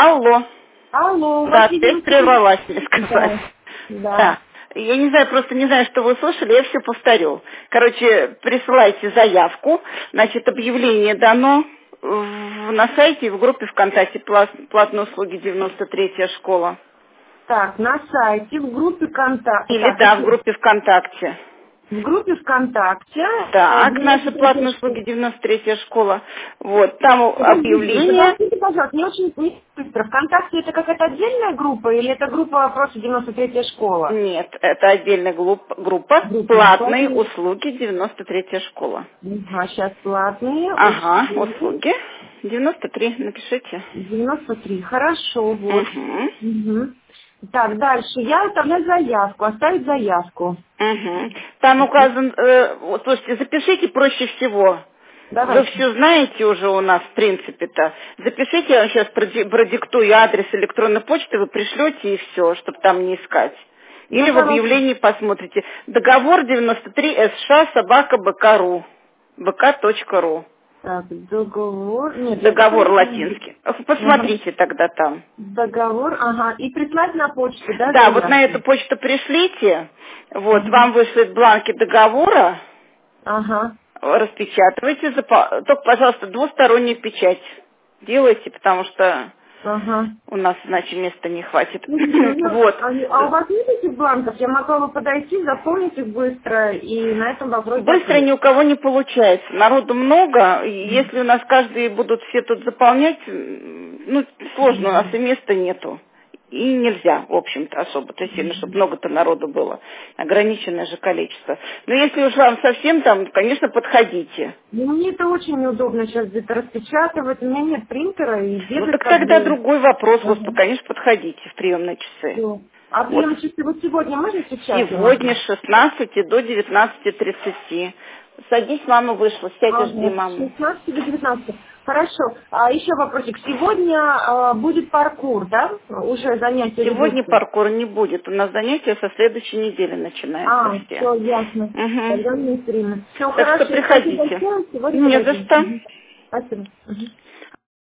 Алло. Алло, у Да, вас ты видео... прервалась, мне сказать. Да. Да. Я не знаю, просто не знаю, что вы слышали, я все повторю. Короче, присылайте заявку. Значит, объявление дано на сайте и в группе ВКонтакте платные услуги 93-я школа. Так, на сайте, в группе ВКонтакте. Или Так, да, в группе ВКонтакте. в группе ВКонтакте. Так, наша 93 платная услуги 93-я школа. Вот, там объявление. Подождите, пожалуйста, не очень не быстро. ВКонтакте это какая-то отдельная группа или это группа просто 93-я школа? Нет, это отдельная группа Группа платные платные. услуги 93-я школа. Ага, сейчас платные Ага, услуги. услуги. 93, напишите. 93. Хорошо, вот. Угу. Мгм. Так, дальше. Я оставляю заявку. Оставить заявку. Угу. Там указан, вот, слушайте, запишите проще всего. Вы Давайте. все знаете уже у нас, в принципе-то. Запишите, я вам сейчас продиктую адрес электронной почты, вы пришлете и все, чтобы там не искать. Ну, Или в давайте. объявлении посмотрите. Договор 93 СШ собака БК.ру. bk.ru. Так, договор. Нет, я пока Договор не знаю. латинский. Ага. Посмотрите тогда там. Договор, ага. И прислать на почту, да, Да, вот на эту заявку? почту пришлите. Вот, Ага. вам вышлют бланки договора. Ага. Распечатывайте, только, пожалуйста, двустороннюю печать делайте, потому что Ага. у нас иначе места не хватит. Мгм. Ну, Вот. а у вас нет этих бланков? Я могла бы подойти, заполнить их быстро и на этом вопросе Быстро ни ответ. у кого не получается. Народу много. И если у нас каждый будут все тут заполнять, ну, сложно, у нас и места нету. И нельзя, в общем-то, особо-то сильно, чтобы много-то народу было. Ограниченное же количество. Но если уж вам совсем там, конечно, подходите. Ну, мне это очень неудобно сейчас где-то распечатывать. У меня нет принтера и Ну бегать так как тогда бы. другой вопрос, Ага. Господи, конечно, подходите в приемные часы. Всё. А Вот прием часы вот сегодня можно сейчас я сегодня могу? с 16 до 19:30. Садись, мама вышла, сядь и жди Ага, с маму. 16 до 19. Хорошо. А еще вопросик. Сегодня будет паркур, да? Уже занятия Сегодня ведутся. паркура не будет. У нас занятия со следующей недели начинаются А, все. все, ясно. Угу. Тогда мне время. Все Так что хорошо. Спасибо приходите. большое. Сегодня Не за подойдем. что. Мгм. Спасибо. Мгм.